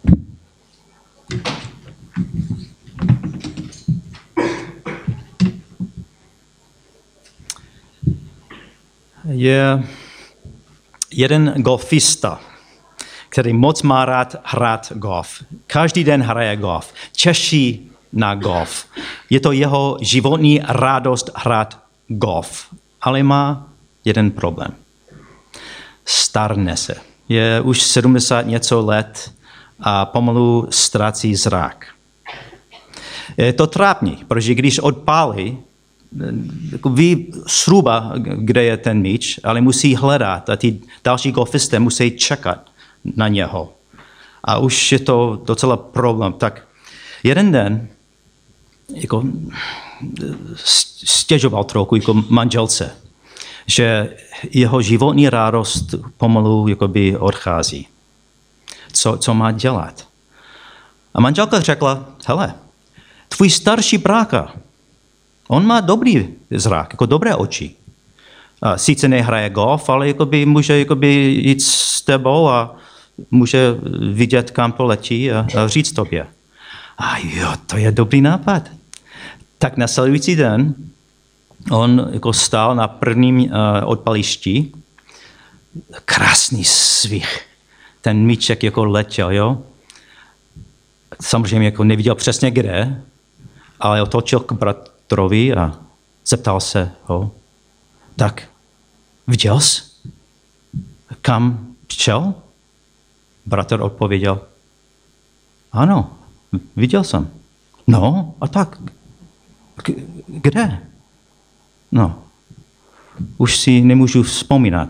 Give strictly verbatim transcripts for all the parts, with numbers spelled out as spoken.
Je jeden golfista, který moc má rád hrát golf. Každý den hraje golf. Těší na golf. Je to jeho životní radost hrát golf. Ale má jeden problém. Starne se. Je už sedmdesát něco let a pomalu ztrácí zrak. Je to trápný, protože když odpálí, jako ví zhruba, kde je ten míč, ale musí hledat a ty další golfisté musí čekat na něho. A už je to docela problém. Tak jeden den jako stěžoval trochu jako manželce, že jeho životní radost pomalu jakoby odchází. Co, co má dělat? A manželka řekla, hele, tvůj starší brácha, on má dobrý zrak, jako dobré oči. A sice nehraje golf, ale jakoby může jakoby jít s tebou a může vidět, kam to letí a, a říct tobě. A jo, to je dobrý nápad. Tak následující den on jako stál na prvním uh, odpališti. Krásný svih. Ten míček jako letěl, jo. Samozřejmě jako neviděl přesně kde, ale otočil k bratrovi a zeptal se ho. Tak, viděl jsi, kam šel? Bratr odpověděl. Ano, viděl jsem. No, a tak, K- kde? No, už si nemůžu vzpomínat.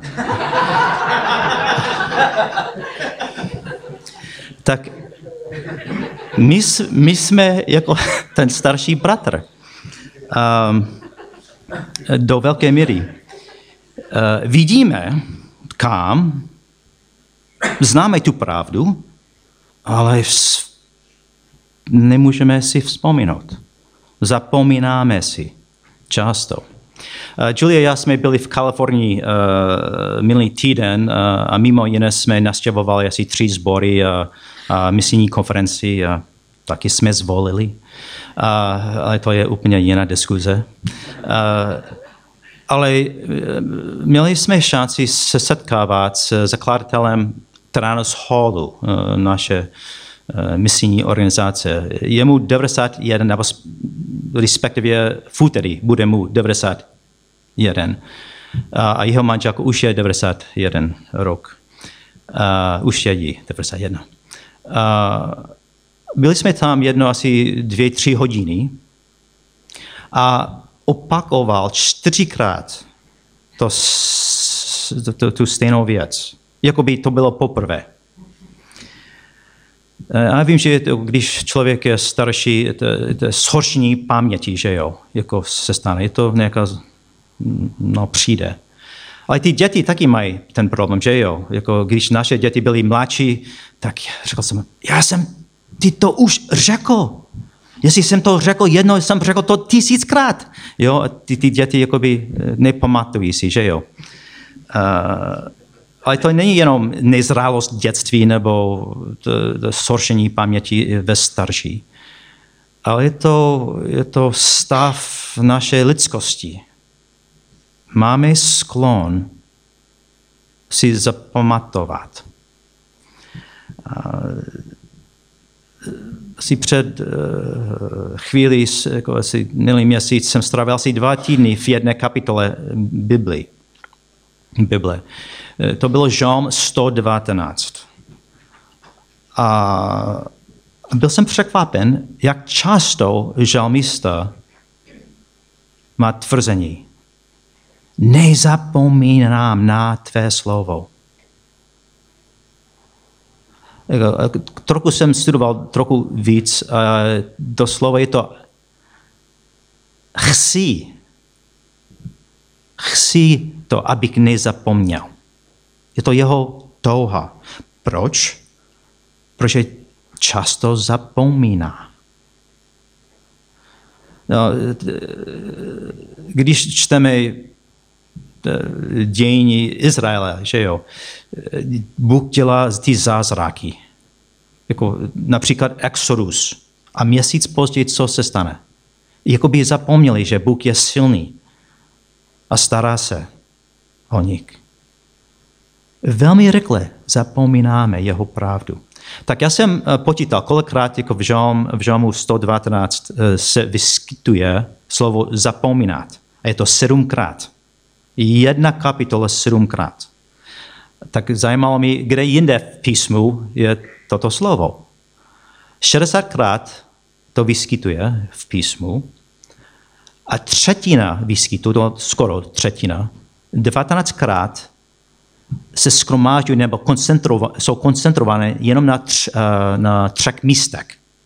Tak my, my jsme jako ten starší bratr. Um, do velké míry. Uh, vidíme, kam, známe tu pravdu, ale vz, nemůžeme si vzpomínat. Zapomínáme si často. Uh, Julia a já jsme byli v Kalifornii uh, minulý týden uh, a mimo jiné jsme navštěvovali asi tři sbory a, a misijní konferenci a taky jsme zvolili. Uh, ale to je úplně jiná diskuze. Uh, ale uh, měli jsme šanci se setkávat s zakladatelem Theranos Hallu, uh, naše uh, misijní organizace. Je mu devadesát jeden, nebo respektive v úterý bude mu devadesát jeden. Uh, a jeho manželka už je devadesát jeden rok. Uh, už je jí devadesát jedna. Uh, Byli jsme tam jedno asi dvě, tři hodiny a opakoval čtyřikrát to, to, tu stejnou věc. Jako by to bylo poprvé. A já vím, že to, když člověk je starší, to, to je zhoršení paměti, že jo, jako se stane. Je to nějaká, no přijde. Ale ty děti taky mají ten problém, že jo. Jako když naše děti byly mladší, tak řekl jsem, já jsem ty to už řekl. Jestli jsem to řekl jednou, jsem řekl to tisíckrát. Jo, ty, ty děti jakoby nepamatují si, že jo. Uh, ale to není jenom nezrálost dětství nebo to, to zhoršení paměti ve starší. Ale je to, je to stav naší lidskosti. Máme sklon si zapamatovat. Uh, asi před uh, chvíli, jako asi minulý měsíc, jsem strávil asi dva týdny v jedné kapitole Bible. Bible. To bylo Žalm sto devatenáct. A byl jsem překvapen, jak často žalmista má tvrzení. Nezapomínám na tvé slovo. Trochu jsem studoval trochu víc, doslova je to chci. Chci to, abych nezapomněl. Je to jeho touha. Proč? Protože často zapomíná. No, když čteme dějiny Izraele, že jo, Bůh dělá ty zázraky. Jako například Exodus. A měsíc později, co se stane? Jakoby zapomněli, že Bůh je silný a stará se o nich. Velmi rychle zapomínáme jeho pravdu. Tak já jsem počítal, kolikrát jako v, žalm, v žalmu sto devatenáct se vyskytuje slovo zapomínat. A je to sedmkrát. Jedna kapitola sedmkrát. Tak zajímalo mě, kde jinde v písmu je toto slovo. šedesátkrát to vyskytuje v písmu a třetina vyskytu, to skoro třetina, devatenáctkrát se shromážďují nebo koncentrova, jsou koncentrované jenom na, tř, na třech místech.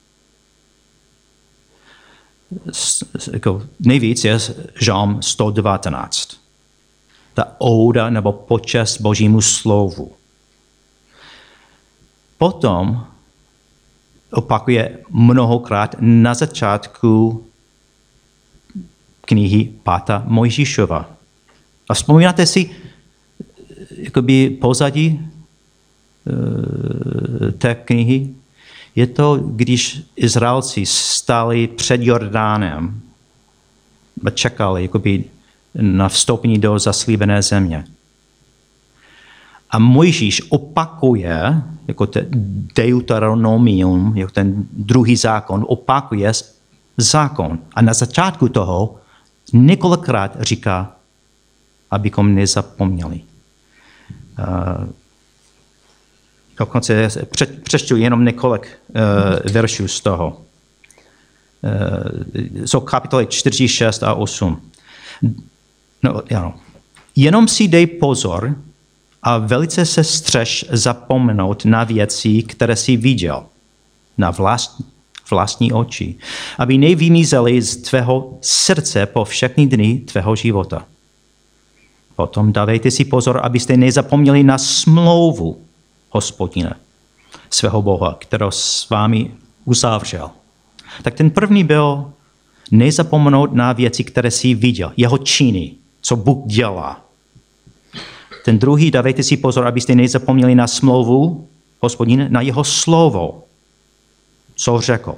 Jako nejvíc je žalm sto devatenáct. Ta ouda nebo počest Božímu slovu. Potom opakuje mnohokrát na začátku knihy Páta Mojžíšova. A vzpomínáte si jakoby pozadí e, té knihy? Je to, když Izraelci stáli před Jordánem a čekali jakoby na vstoupení do zaslíbené země. A Mojžíš opakuje, jako ten Deuteronomium, jako ten druhý zákon, opakuje zákon. A na začátku toho několikrát říká, abychom nezapomněli. Uh, dokonce pře, přečtu jenom několik uh, veršů z toho. Uh, jsou kapitoly čtyři, šest a osm. No, ano. Jenom si dej pozor a velice se střež zapomenout na věci, které jsi viděl, na vlast, vlastní oči, aby nevymizely z tvého srdce po všechny dny tvého života. Potom dávejte si pozor, abyste nezapomněli na smlouvu Hospodina, svého Boha, kterou s vámi uzavřel. Tak ten první byl nezapomenout na věci, které jsi viděl, jeho činy, co Bůh dělá. Ten druhý, dávejte si pozor, abyste nezapomněli na smlouvu Hospodina, na jeho slovo, co řekl.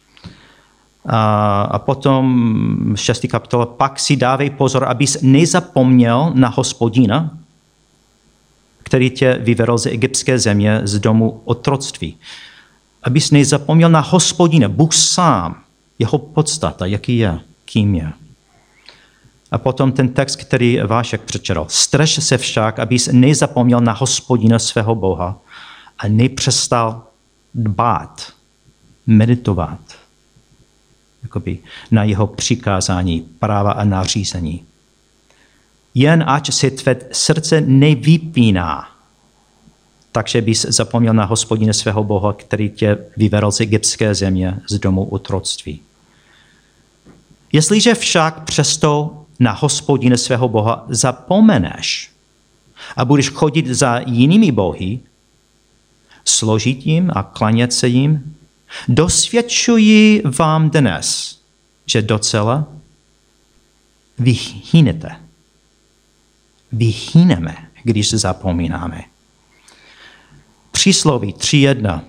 A, a potom šestý kapitola, pak si dávej pozor, abys nezapomněl na Hospodina, který tě vyvedl z egyptské země, z domu otroctví. Abys nezapomněl na Hospodina, Bůh sám, jeho podstata, jaký je, kým je. A potom ten text, který Vášek přečetl. Střež se však, abys nezapomněl na Hospodina svého Boha a nepřestal dbát, meditovat jakoby, na jeho přikázání, práva a nařízení. Jen ať se tvé srdce nevypíná, takže bys zapomněl na Hospodina svého Boha, který tě vyvedl z egyptské země, z domu otroctví. Jestliže však přesto na Hospodina svého Boha zapomeneš a budeš chodit za jinými bohy, složit jim a klanět se jim, dosvědčuji vám dnes, že docela vyhynete. Vyhyneme, když zapomínáme. Přísloví tři jedna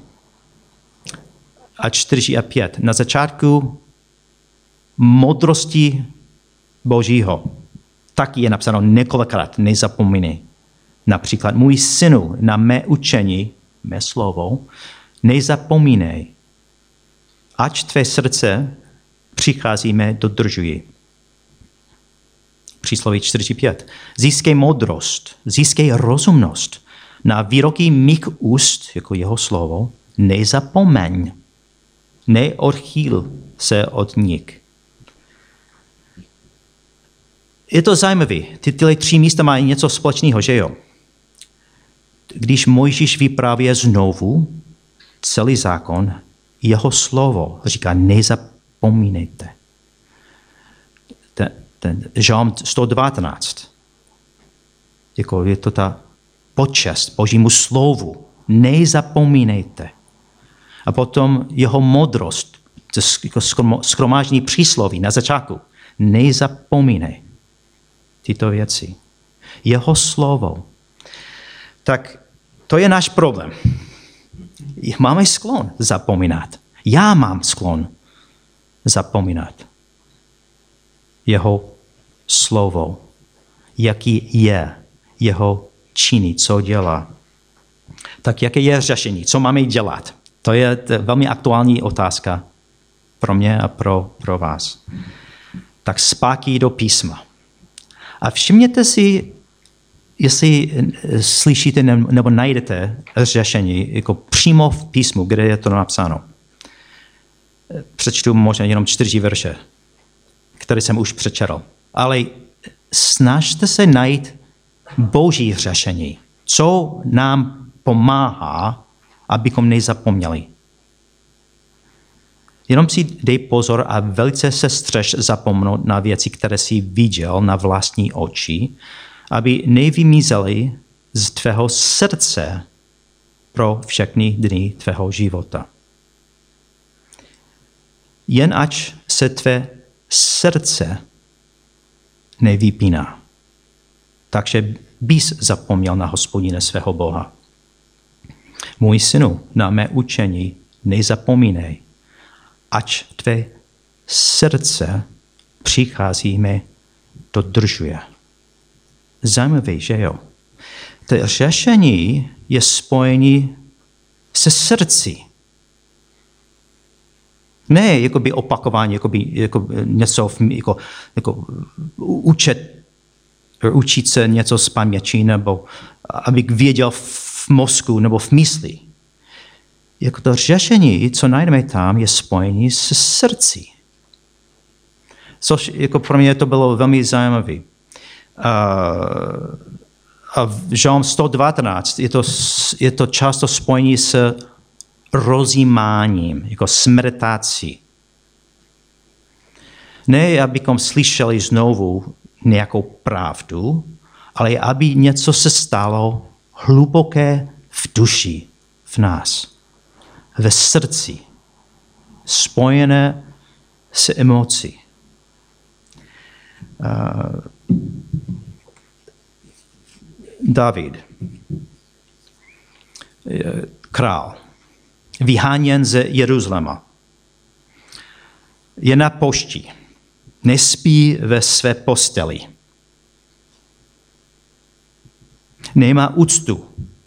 a čtyři a pět. Na začátku modrosti Božího. Taky je napsáno několikrát, nezapomínej. Například, můj synu, na mé učení, mé slovo, nezapomínej. Ať tvé srdce přicházíme, dodržují. Přísloví čtyři pět. Získej modrost, získej rozumnost. Na výroky mých úst, jako jeho slovo, nezapomeň. Neodchýl se od nich. Je to zajímavé. Ty, tyhle tři místa mají něco společného, že jo? Když Mojžíš vypráví znovu celý zákon, jeho slovo říká, nezapomínejte. Ten, ten žalm sto devatenáct. Jako je to ta počest Božímu slovu. Nezapomínejte. A potom jeho modrost, jako shromáždění přísloví na začátku. Nezapomínej tyto věci. Jeho slovo. Tak to je náš problém. máme sklon zapomínat. Já mám sklon zapomínat. Jeho slovo, jaký je jeho činy, co dělá. Tak jaké je řešení? Co máme dělat? To je velmi aktuální otázka pro mě a pro, pro vás. Tak zpátky do písma. A všimněte si, jestli slyšíte nebo najdete řešení jako přímo v písmu, kde je to napsáno. Přečtu možná jenom čtyři verše, které jsem už přečetl. Ale snažte se najít boží řešení. Co nám pomáhá, abychom nezapomněli. Jenom si dej pozor a velice se střež zapomnout na věci, které jsi viděl na vlastní oči, aby nevymizely z tvého srdce pro všechny dny tvého života. Jen ať se tvé srdce nevypíná. Takže bys zapomněl na Hospodina svého Boha. Můj synu, na mé učení nezapomínej, ať tvé srdce přicházíme, dodržuje. Zajímavé, že jo? To řešení je spojení se srdci. Ne jakoby opakování, jakoby, jako něco jako, jako učit, učit se něco z paměti, nebo abych věděl v mozku nebo v mysli. Jako to řešení, co najdeme tam, je spojení se srdci. Což jako pro mě to bylo velmi zajímavé. A v Žalm sto dvanáct je to, je to často spojení s rozjímáním, jako s meditací. Ne, abychom slyšeli znovu nějakou pravdu, ale aby něco se stalo hluboké v duši, v nás, ve srdci, spojené s emocí. Uh, David, král, vyháněn z Jeruzaléma, je na pošti, nespí ve své posteli, nemá úctu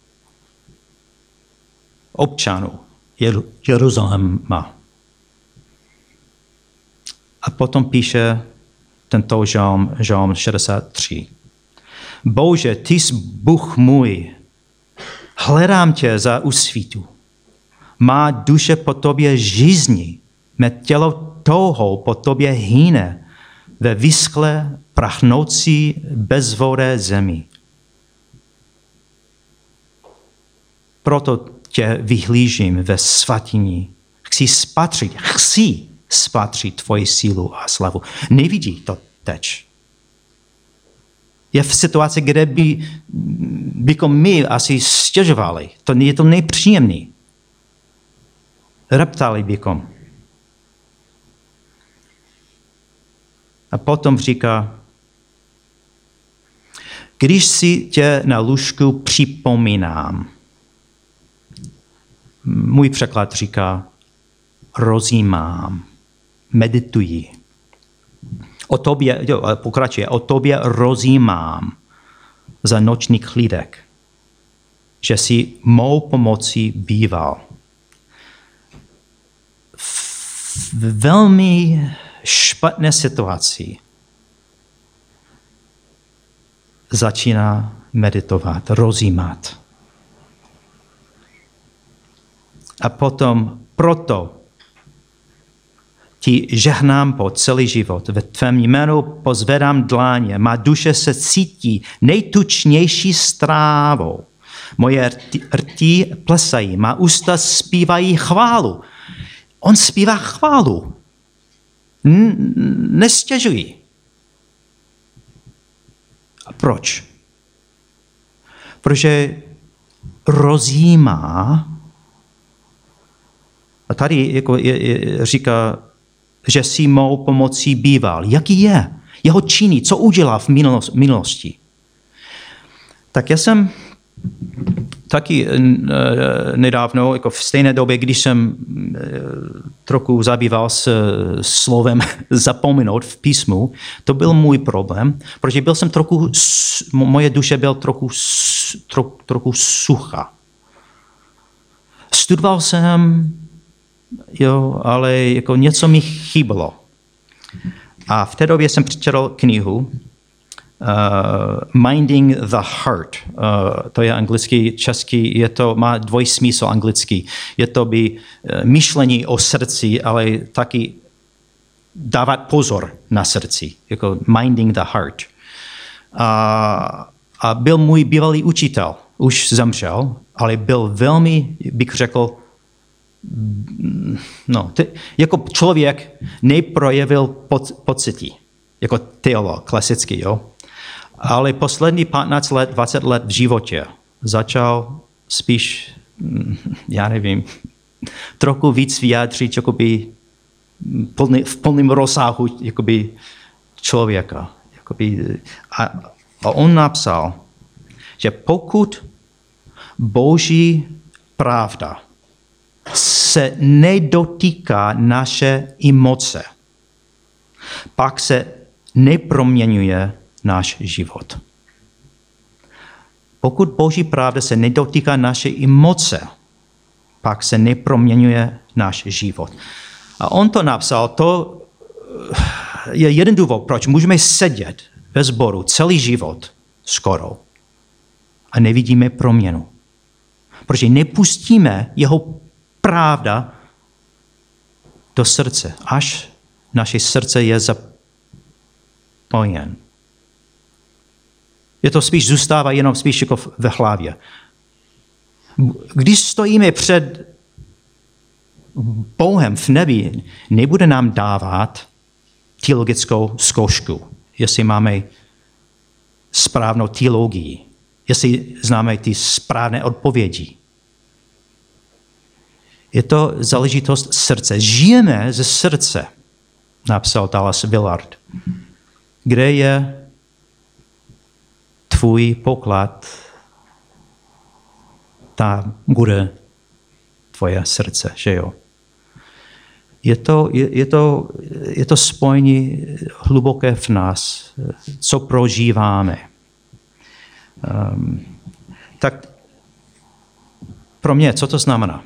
občanů Jeruzaléma. A potom píše tento žalm, žalm šedesát tři. Bože, ty jsi Bůh můj, hledám tě za úsvitu. Má duše po tobě žízní, mé tělo touhou po tobě hyne ve vyschlé, prachnoucí, bezvodné zemi. Proto tě vyhlížím ve svatyni. Chci spatřit, chci spatřit tvoji sílu a slavu. Nevidí to teď. Je v situaci, kde by, bychom my asi stěžovali. To je to nepříjemné. Reptali bychom. A potom říká, když si tě na lůžku připomínám, můj překlad říká, rozjímám, medituji. O tobě, jo, pokračuje, o tobě rozjímám za noční klídek, že si mou pomocí býval. V velmi špatné situaci začíná meditovat, rozjímat. A potom proto ti žehnám po celý život. Ve tvém jménu pozvedám dláně. Má duše se cítí nejtučnější strávou. Moje rty plesají, má ústa zpívají chválu. On zpívá chválu. Nestěžují. A proč? Protože rozjímá. A tady jako je, je, říká, že si mou pomocí býval. Jaký je? Jeho činy, co udělal v minulosti? Tak já jsem taky nedávno, jako v stejné době, když jsem trochu zabýval s slovem zapomenout v písmu, to byl můj problém, protože byl jsem trochu, moje duše byl trochu, trochu, trochu suchá. Studoval jsem, jo, ale jako něco mi chybělo. A v té době jsem přečetl knihu Uh, Minding the Heart. Uh, to je anglický, český, je to, má dvoj smysl anglický. Je to by uh, myšlení o srdci, ale taky dávat pozor na srdci. Jako Minding the Heart. Uh, a byl můj bývalý učitel. Už zemřel, ale byl velmi, bych řekl, no, ty, jako člověk neprojevil pod, pocity. Jako teolog, klasický, jo. Ale poslední patnáct let, dvacet let v životě začal spíš, já nevím, trochu víc vyjádřit jakoby plný, v plném rozsahu jakoby člověka. Jakoby, a, a on napsal, že pokud Boží pravda se nedotýká naše emoce, pak se neproměňuje náš život. Pokud Boží pravda se nedotýká naše emoce, pak se neproměňuje náš život. A on to napsal, to je jeden důvod, proč můžeme sedět ve sboru celý život skoro a nevidíme proměnu. Protože nepustíme jeho pravda do srdce, až naše srdce je zapojen. Je to spíš zůstává jenom spíš jako ve hlavě. Když stojíme před Bohem v nebi, nebude nám dávat teologickou zkoušku, jestli máme správnou teologii, jestli známe ty správné odpovědi. Je to záležitost srdce. Žijeme ze srdce, napsal Dallas Willard. Kde je tvůj poklad, tam bude tvoje srdce, že jo? Je to, je, je to, je to spojení hluboké v nás, co prožíváme. Um, tak pro mě, co to znamená?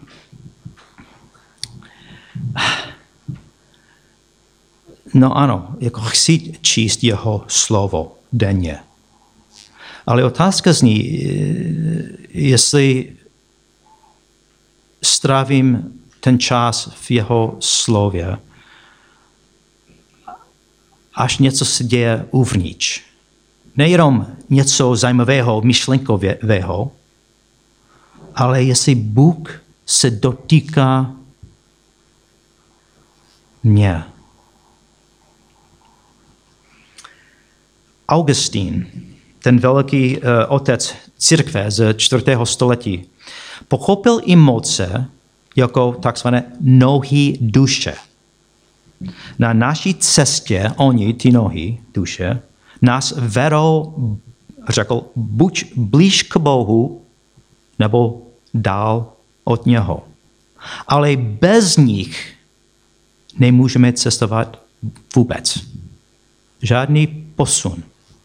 No ano, jako chci číst jeho slovo denně. Ale otázka zní, jestli strávím ten čas v jeho slově, až něco se děje uvnitř. Nejenom něco zajímavého, myšlenkového, ale jestli Bůh se dotýká mě. Augustín, ten velký uh, otec církve z čtvrtého století, pochopil emoce jako takzvané nohy duše. Na naší cestě oni, ty nohy duše, nás vedou, řekl, buď blíž k Bohu, nebo dál od něho. Ale bez nich nemůžeme cestovat vůbec. Žádný posun.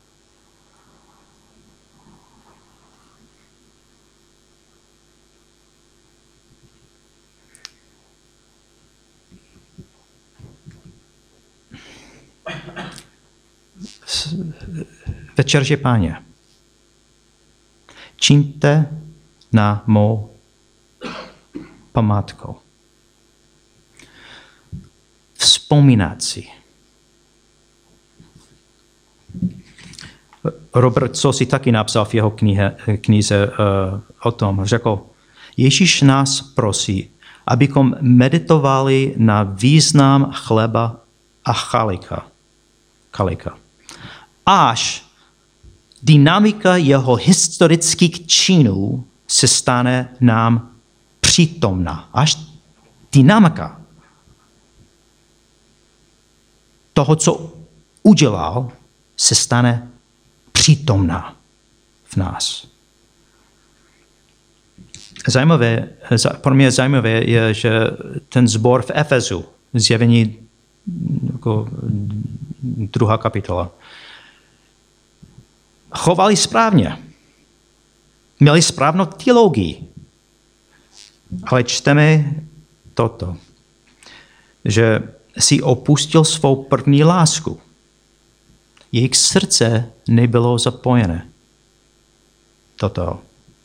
Večeře Páně, čiňte na mou památku. Vzpomínat si. Robert Saucy taky napsal v jeho knihe, knize uh, o tom, řekl, Ježíš nás prosí, abychom meditovali na význam chleba a chalika. Kalika. Až dynamika jeho historických činů se stane nám přítomná. Až dynamika toho, co udělal, se stane přítomná v nás. Zajímavé, pro mě zajímavé je, že ten sbor v Efezu, Zjevení jako druhá kapitola, chovali správně. Měli správnou teologii. Ale čteme toto, že si opustil svou první lásku. Jejich srdce nebylo zapojené. Toto.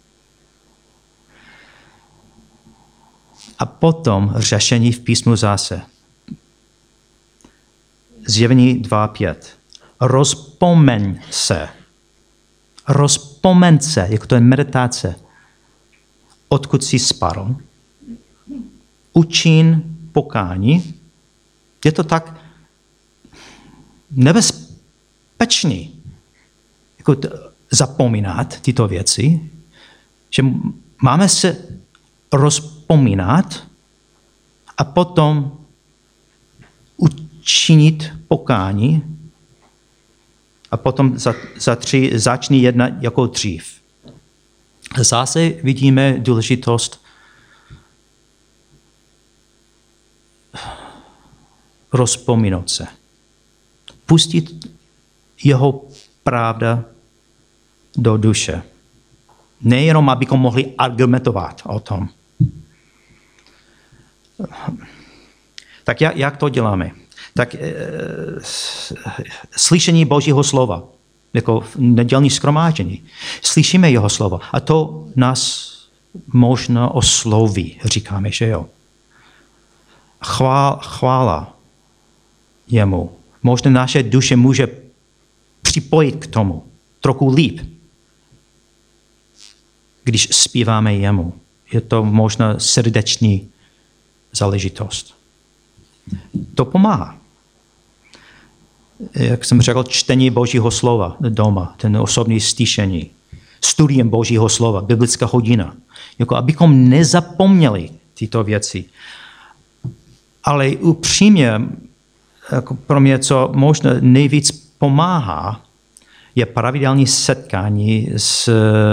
A potom řešení v písmu zase. Zjevení dva pět. Rozpomeň se. Rozpomeň se, jako to je meditace. Odkud jsi spadl. Učin pokání. Je to tak nebezpečný, jako t- zapomínat tyto věci, že máme se rozpomínat a potom učinit pokání a potom za, za tři začni jednat jako dřív. Zase vidíme důležitost rozpomínat se. Pustit jeho pravda do duše. Nejenom, abychom mohli argumentovat o tom. Tak jak, jak to děláme? Tak e, slyšení Božího slova, jako nedělní shromáždění. Slyšíme jeho slova a to nás možná osloví, říkáme, že jo. Chvál, chvála jemu. Možná naše duše může připojit k tomu trochu líp, když zpíváme jemu. Je to možná srdeční záležitost. To pomáhá. Jak jsem řekl, čtení Božího slova doma, ten osobní stišení, studiem Božího slova, biblická hodina. Jako abychom nezapomněli tyto věci. Ale upřímně, jako pro mě, co možná nejvíc pomáhá, je pravidelné setkání s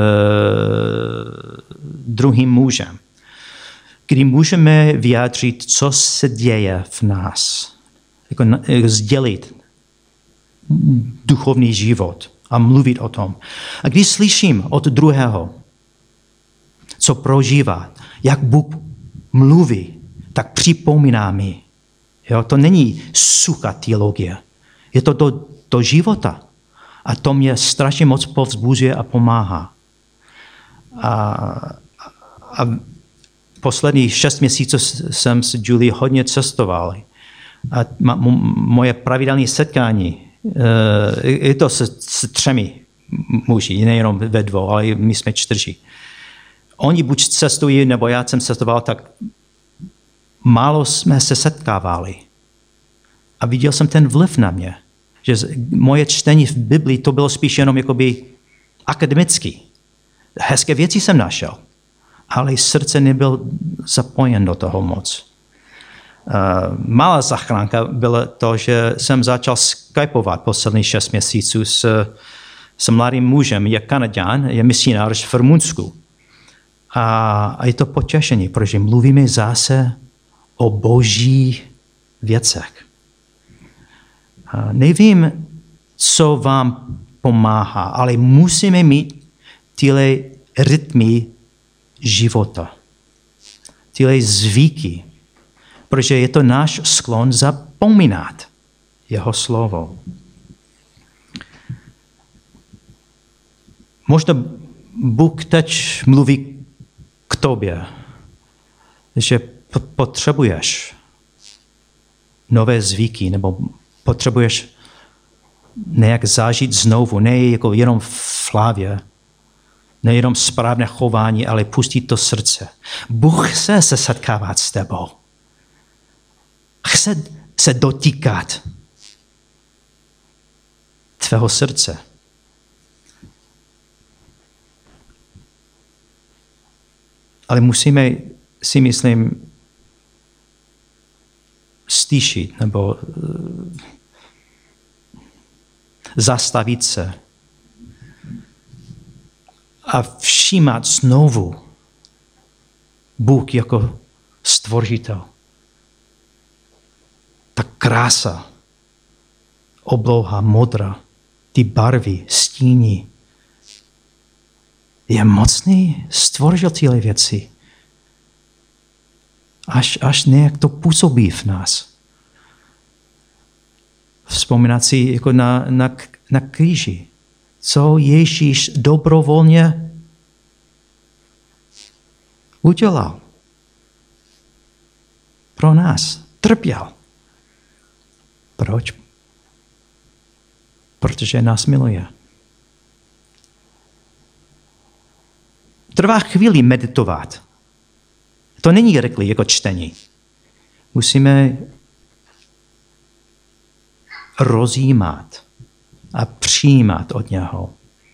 druhým mužem, kdy můžeme vyjádřit, co se děje v nás. Jako sdělit duchovní život a mluvit o tom. A když slyším od druhého, co prožívá, jak Bůh mluví, tak připomíná mi. Jo, to není suchá teologie. Je to do, do života. A to mě strašně moc povzbuzuje a pomáhá. A, a posledních šest měsíců jsem s Julie hodně cestoval. A ma, moje pravidelné setkání, je to s, s třemi muži, nejenom ve dvou, ale my jsme čtyři. Oni buď cestují, nebo já jsem cestoval, tak málo jsme se setkávali. A viděl jsem ten vliv na mě. Že moje čtení v Biblii to bylo spíš jenom jakoby akademický. Hezké věci jsem našel, ale srdce nebyl zapojen do toho moc. Uh, malá zachránka byla to, že jsem začal skypovat posledních šest měsíců s, s mladým mužem, je Kanaďan, je misionář v Rumunsku. A, a je to potěšení, protože mluvíme zase o boží věcech. Nevím, co vám pomáhá, ale musíme mít tyhle rytmy života. Tyhle zvyky, protože je to náš sklon zapomínat jeho slovo. Možná Bůh teď mluví k tobě, že potřebuješ nové zvyky, nebo potřebuješ nějak zažít znovu, ne jako jenom v hlavě, nejenom správné chování, ale pustit to srdce. Bůh chce se setkávat s tebou. Chce se dotýkat tvého srdce. Ale musíme si, myslím, stišit nebo zastavit se a všímat znovu Bůh jako stvořitel. Ta krása, obloha modra, ty barvy, stíny. Je mocný, stvořil tyhle věci. Až, až nějak to působí v nás. Vzpomínat si jako na, na, na kříži. Co Ježíš dobrovolně udělal. Pro nás. Trpěl. Proč? Protože nás miluje. Trvá chvíli meditovat. To není rychlé jako čtení. Musíme rozjímat a přijímat od něho.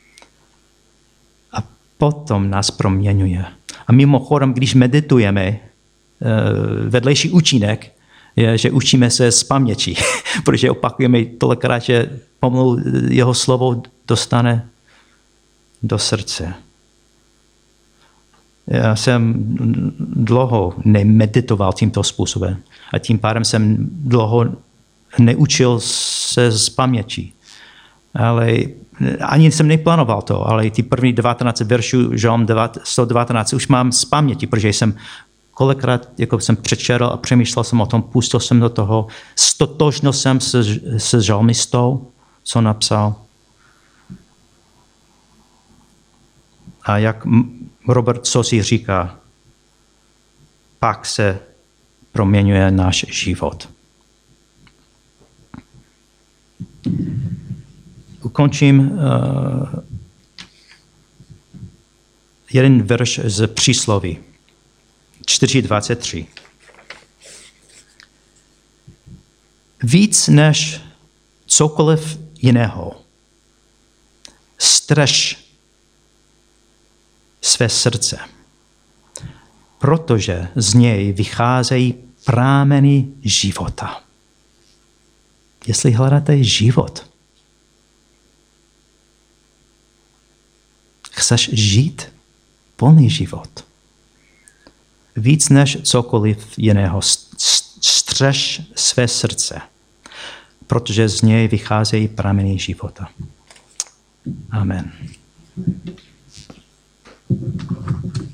A potom nás proměňuje. A mimochodem, když meditujeme, vedlejší účinek je, že učíme se z paměti, protože opakujeme tolikrát, že pomalu jeho slovo dostane do srdce. Já jsem dlouho nemeditoval tímto způsobem a tím pádem jsem dlouho neučil se z paměti. Ale ani jsem neplánoval to, ale ty první devatenáct veršů Žalm sto devatenáct už mám z paměti, protože jsem kolikrát jako jsem přečetl a přemýšlel jsem o tom, pustil jsem do toho, stotožnil jsem se, se žalmistou, co napsal. A jak Robert Saucy říká, pak se proměňuje náš život. Ukončím uh, jeden verš z přísloví. čtyři dvacet tři. Víc než cokoliv jiného. Střež své srdce, protože z něj vycházejí prameny života. Jestli hledáte život, chceš žít plný život. Víc než cokoliv jiného. Střež své srdce, protože z něj vycházejí prameny života. Amen.